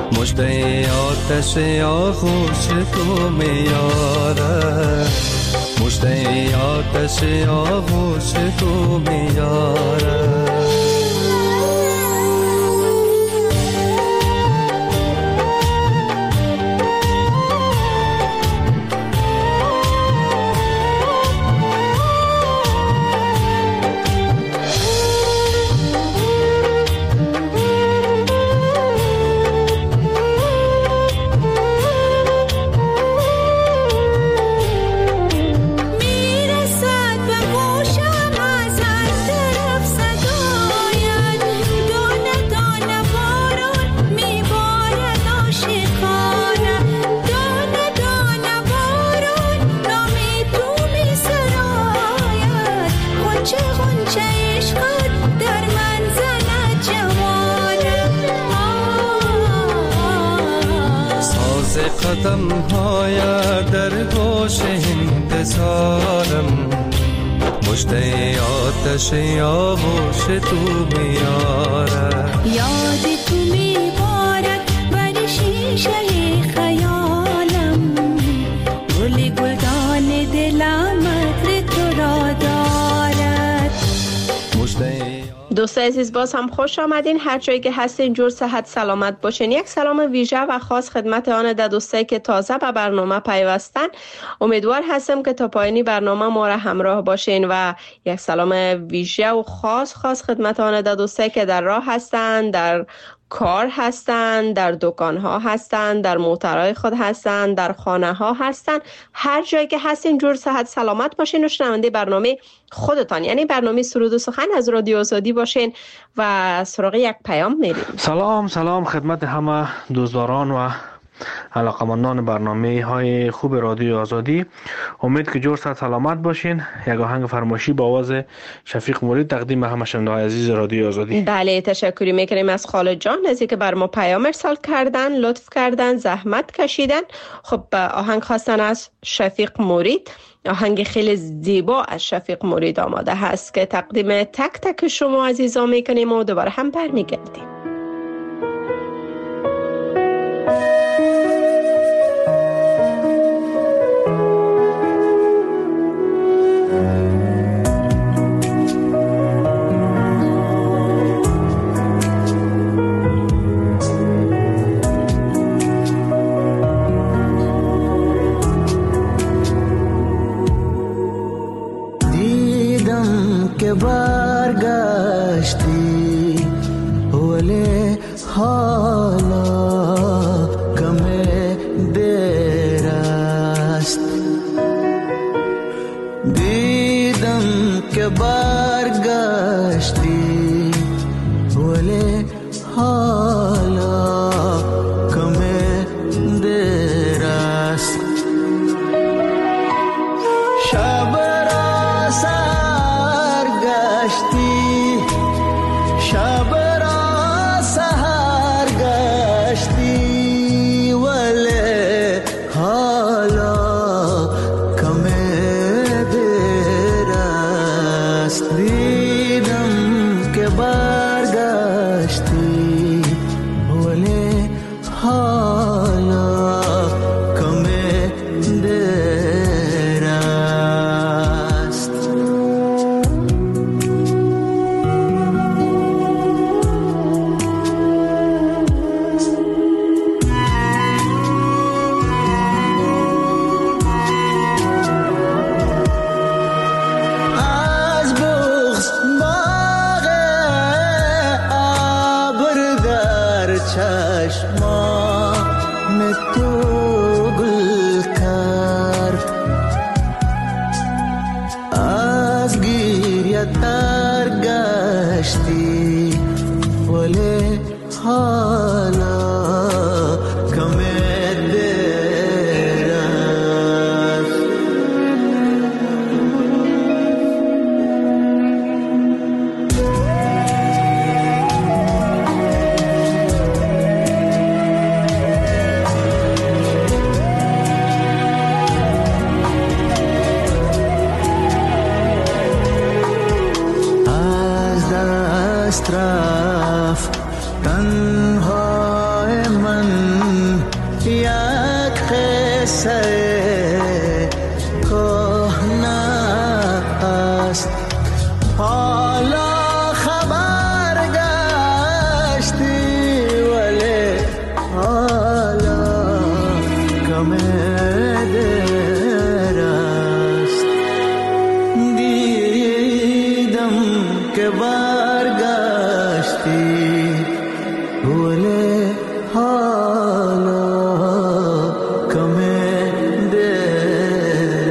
مژده آتش آغوش تو میاره، مژده آتش آغوش تو میارد. قدم های در گوش انتظارم، مژده آتش آغوش تو میارد. یاد تو میبارد بر شیشه خیالم، گل گلدان دلم عطر تو را دارد. دوستای عزیز باز هم خوش آمدین. هر جایی که هستین جور صحت سلامت باشین. یک سلام ویژه و خاص خدمت آن دوستایی که تازه به برنامه پیوستن. امیدوار هستم که تا پایانی برنامه ما را همراه باشین و یک سلام ویژه و خاص خدمت آن دوستایی که در راه هستن، در کار هستن، در دکان ها هستن، در موترهای خود هستن، در خانه ها هستن. هر جایی که هستین جور صحت سلامت باشین و شنونده برنامه خودتان یعنی برنامه سرود و سخن از رادیو آزادی باشین و سراغ یک پیام میریم. سلام خدمت همه دوستداران و علاقمندان برنامه های خوب رادیو آزادی. امید که جور صحت سلامت باشین. یک آهنگ فرمایشی با آواز شفیق مرید تقدیم همه شنونده‌های عزیز رادیو آزادی. بله تشکری میکنیم از خالد جان از اینکه بر ما پیام ارسال کردن، لطف کردن، زحمت کشیدن. خب آهنگ خواستن از شفیق مرید. آهنگ خیلی زیبا از شفیق مرید آماده هست که تقدیم تک تک شما عزیزان میکنیم و دوباره هم برمیگردیم. که برگشتی ولی حالا کم دیر است. دیدم که برگشتی ولی حالا کم دیر است. شب را سحر گشتی، شب را سحر گشتی ولی حالا کم دیر است. دیدم که برگشتی ولی حالا کم دیر است. از بغض باغ ابر در چشمان تو گل کرد. از گریه تر گشتی ولی حالا کم دیر است. از دست رفت تنهای من یک قصه کهنه برگشتی ولی حالا کم دیر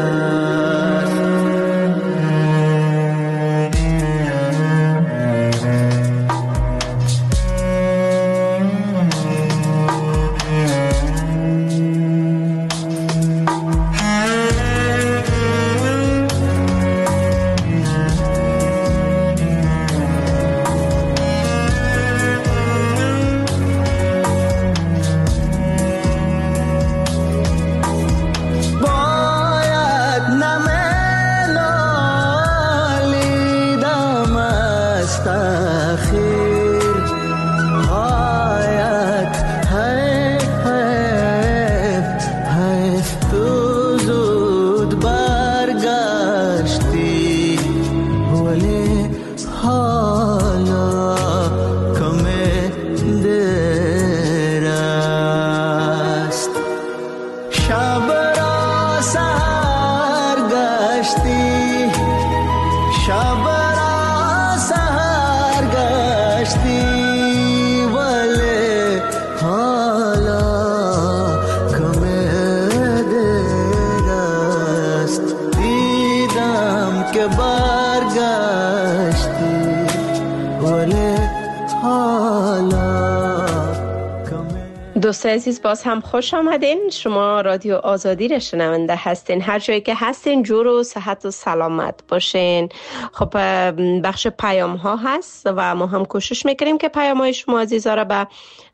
دوستان عزیز، باز هم خوش آمدین. شما رادیو آزادی را شنونده هستین. هر جایی که هستین جور و صحت و سلامت باشین. خب بخش پیام ها هست و ما هم کوشش میکنیم که پیام های شما عزیزا را به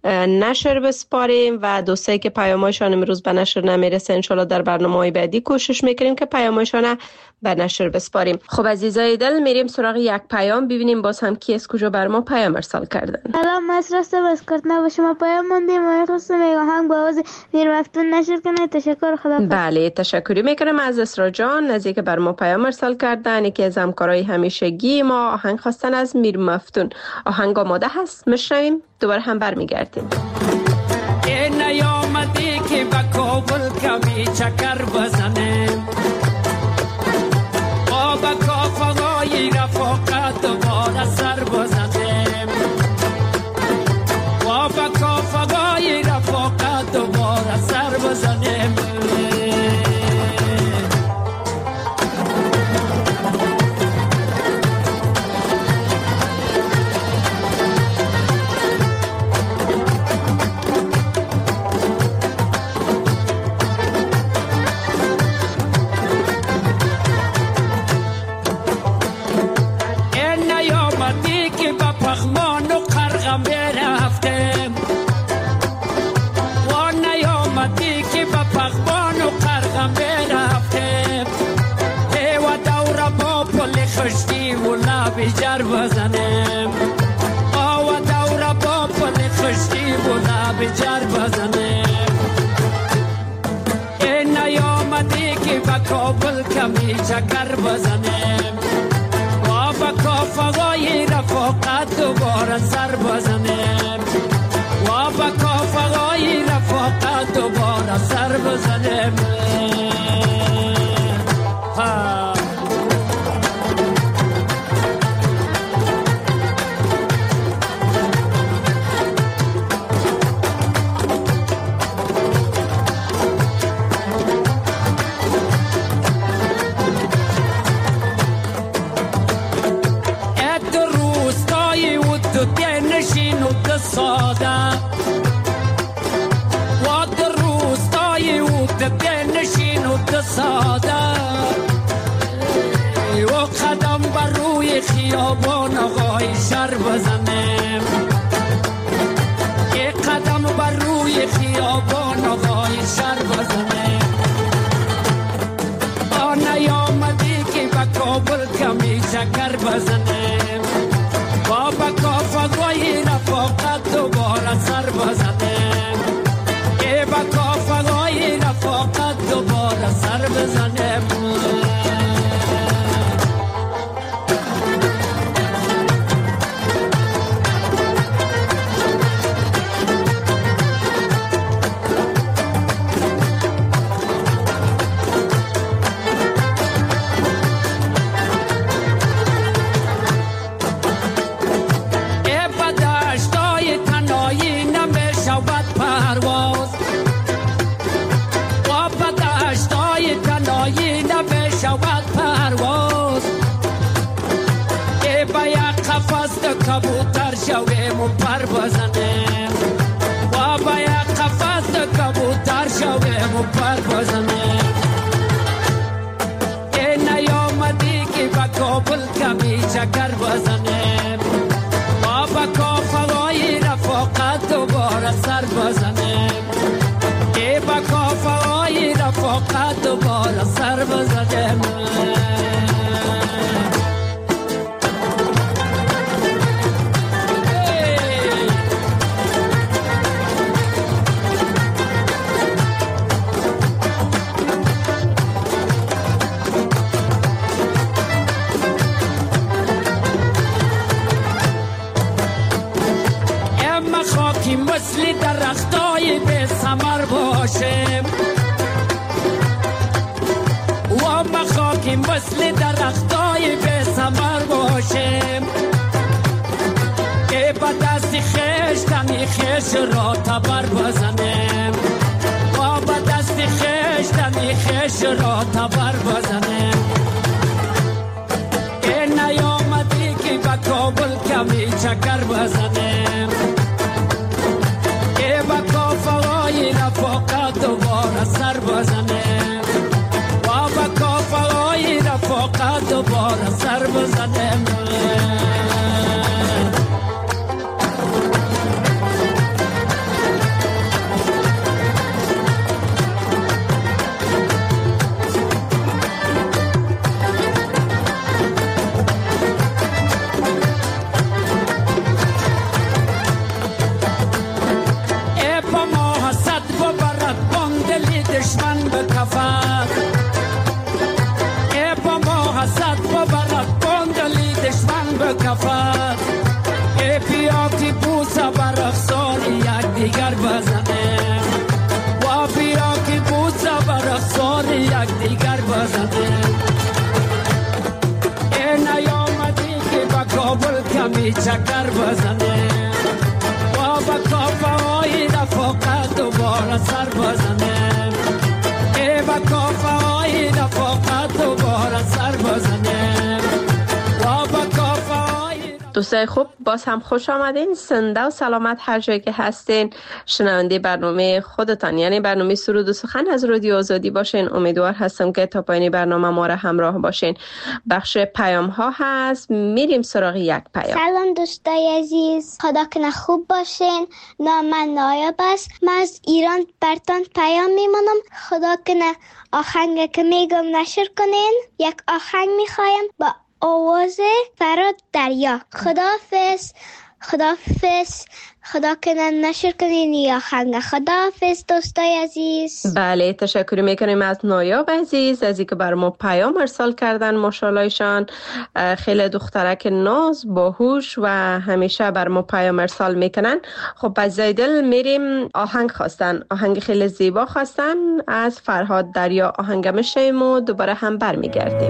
نشر بسپاریم و دوستایی که پیام هایشان امروز به نشر نمیرسه انشالله در برنامه‌های بعدی کوشش میکنیم که پیام هایشان به نشر بسپاریم. خب عزیزای دل، میریم سراغ یک پیام ببینیم باز هم کی از کجا بر ما پیام ارسال کردن. سلام، مصرف از کارتنا با شما پیام موندیم و خواستم یک آهنگ با آواز میر مفتون نشر کنید. تشکر، خدا. بله، تشکری میکنم از اسرا جان از اینکه بر ما پیام ارسال کردن. یکی از همکارای همیشگی ما آهنگ خواستن از میر مفتون. آهنگ آماده هست، میشنویم دوباره هم برمیگردیم. این نیامدی که با کابل کمی چکر بزنه با کافغای رفاقت دوباره سر بزنیم با کافغای رفاقت دوباره سر بزنیم. بیجار بزنیم آوا دورا با پل خشتی بولا بیجار بزنیم. این نیامدی که با کابل کمی چکر بزنیم با کافغای رفاقت دوباره سر بزنیم با کافغای رفاقت دوباره سر بزنیم. ساده و در روستای او دنشین و ساده و قدم بر روی خیابان آقای شر بزنیم یک قدم بر روی خیابان آقای شر بزنیم. نیامدی که با کابل کمی چکر بزنیم بابا کافغای رفاقت دوباره سر بزنیم ای با کافغای رفاقت دوباره سر بزنیم. قفس ده کبوتر شویم و پر بزنیم و با یک قفس ده کبوتر شویم و پر بزنیم ای نیامدی که با کابل کمی چکر بزنیم و با کافوای رفاقت دوباره سر بزنیم ای با کافوای رفاقت دوباره سر بزنیم مثل درختای به ثمر باشیم و ما خاکی مثل درختای به ثمر باشیم که با دست خیش تنی خیش را تبر بزنیم و با دست خیش تنی خیش را تبر بزنیم که نیامدی که با کابل کمی چکر بزنیم با کافوای رفاقت دوباره سر بزنیم و با کافوای رفاقت دوباره سر بزنیم دشمن به کفر ای با ما حسد ببرد بندلی دشمن به کفر ای بیا که بوسه بر افسار یک دیگر بزنیم و بیا که بوسه بر افسار یک دیگر بزنیم ای نیامدی که با کابل کمی چکر بزنیم و با کافه‌های رفاقت دوباره سر بزنیم با کافه‌های رفاقت دوباره سر بزنیم و با کافه‌های دوستای خوب باز هم خوش آمدین. زنده و سلامت هر جایی که هستین شنونده برنامه خودتان یعنی برنامه سرود و سخن از رادیو آزادی باشین. امیدوار هستم که تا پایان برنامه ما را همراه باشین. بخش پیام ها هست، میریم سراغ یک پیام. سلام دوستای عزیز، خدا کنه خوب باشین. نام من نایب است، من از ایران برتان پیام میمونم. خدا کنه آهنگ که میگم نشر کنین. یک آهنگ میخوایم با آواز فراد دریا. خداحافظ خداحافظ، خدا کنه نشر کنین یا آهنگ. خداحافظ دوستای عزیز. بله تشکر میکنیم از نایاب عزیز از اینکه بر ما پیام ارسال کردن. ماشاءاللهشان خیلی دخترک ناز باهوش و همیشه بر ما پیام ارسال میکنن. خب از دل میریم آهنگ خواستن، آهنگ خیلی زیبا خواستن از فرهاد دریا. آهنگ میشیم و دوباره هم برمیگردیم.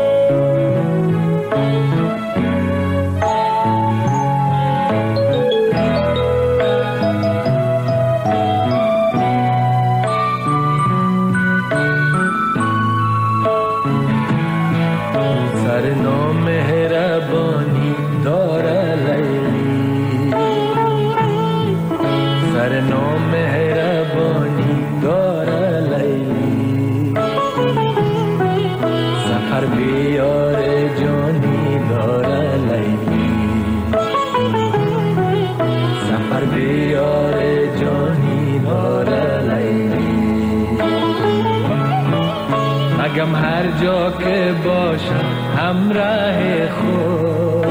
مگم هر جا که باشم همراه خود،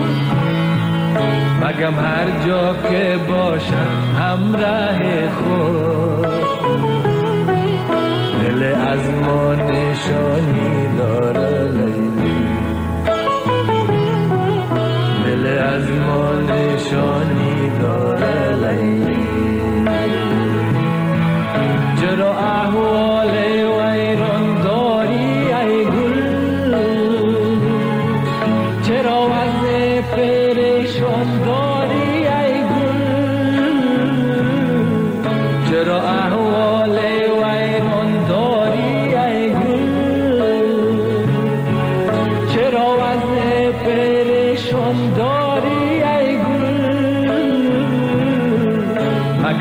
مگم هر جا که باشم همراه خود، دل از ما نشانی داره لیلی، دل از ما نشانی داره لیلی. چرا احوال ویران داری ای گل، چرا وضع پریشان داری ای گل، چرا احوال ویران داری ای گل، چرا وضع پریشان داری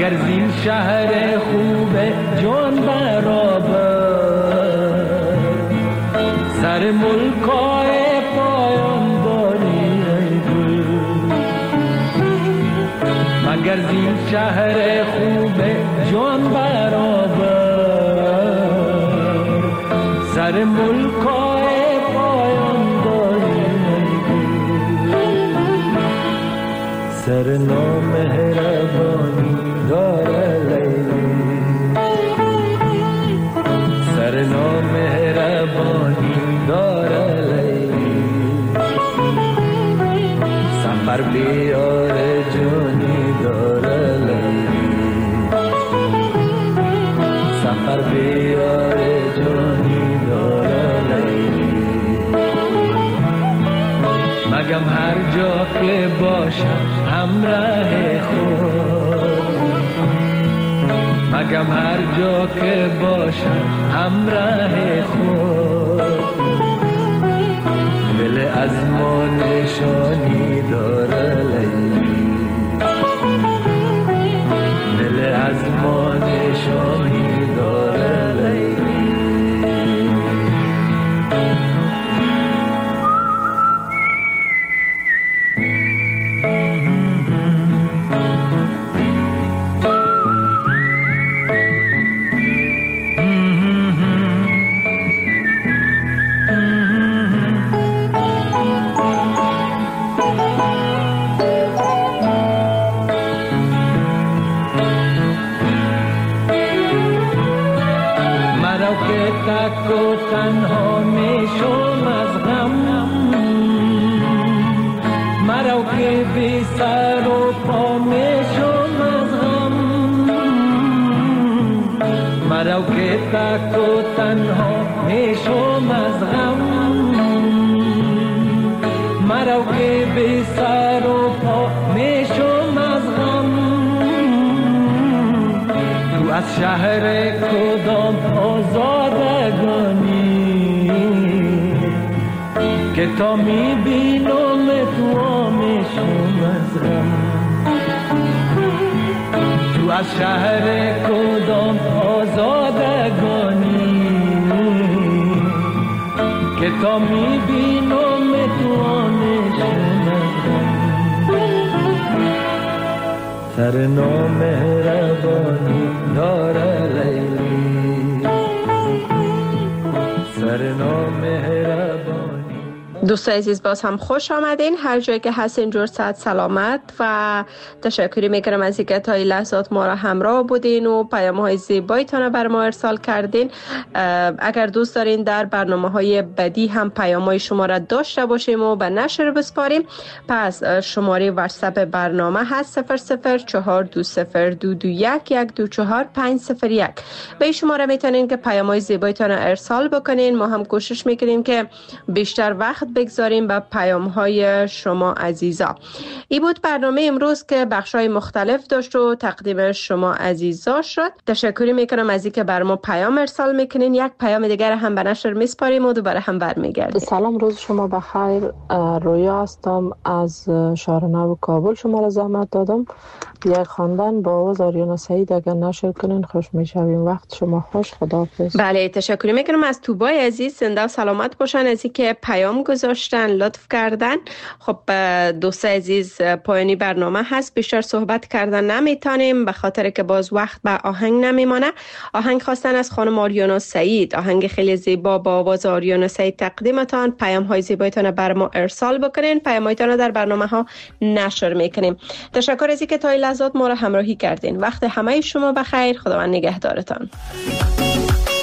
مگر زین شهر خوب جان برابر سر ملکای پایان داری ای گل مگر زین شهر خوب جان برابر سر ملکای پایان داری ای گل سر نامهربانی داره لیلی سر نامهربانی داره لیلی سفر بیار جانی داره لیلی سفر بیار جانی داره لیلی مگم هر جا که باشم همراه خود مگم هر جا که باشم همراه خود دل از ما نشانی داره لیلی دل از ما نشانی داره لیلی تک و تنها میشم از غم مرا که بی سر و پا میشم از غم مرا که تک و تنها میشم از غم مرا که بی سر و پا میشم از غم تو از شهر کدام آزادگانی که تا میبینم تو میشم از غم تو از شهر کدام آزادگانی که تا میبینم تو میشم از غم سر نامهربانی داره لیلی سر نامهربانی. دوست عزیز باز هم خوش آمدین هر جایی که هستین جور صحت سلامت و تشکری میکنم از اینکه تا این لحظات ما را همراه بودین و پیام های زیبایتان بر ما ارسال کردین. اگر دوست دارین در برنامه های بعدی هم پیام های شما را داشته باشیم و به نشر بسپاریم پس شماره واتساپ برنامه هست 004220221124501 به این شماره میتونین که پیام های زیبایتان را ارسال بکنین. ما هم کوشش میکنیم که بیشتر وقت بگذاریم به پیام های شما عزیزا. این بود برنامه امروز که بخشای مختلف داشت و تقدیم شما عزیزا شد. تشکری میکنم از اینکه بر ما پیام ارسال میکنین. یک پیام دیگر هم به نشر میسپاریم و دوباره هم برمیگردیم. سلام، روز شما بخیر. رویا هستم از شهرنو کابل. شما را زحمت دادم یک خواندن با آواز آریانا سعید اگر نشر کنین خوش میشویم. وقت شما خوش. خداحافظ. بله تشکر میکنم از توبای عزیز. زنده و سلامت باشن از اینکه پیام گذاشتن لطف کردن. خب دوست عزیز پایانی برنامه هست بیشتر صحبت کردن نمیتونیم به خاطر که باز وقت به آهنگ نمیمانه. آهنگ خواستن از خانم آریانا سعید، آهنگ خیلی زیبا با آواز آریانا سعید تقدیمتان. پیام های زیبایتان بر ما ارسال بکنین، پیام هایتان در برنامه ها نشر میکنیم. تشکر از اینکه تا این لحظات ما را همراهی کردین. وقت همه شما بخیر. خداوند نگهدارتان.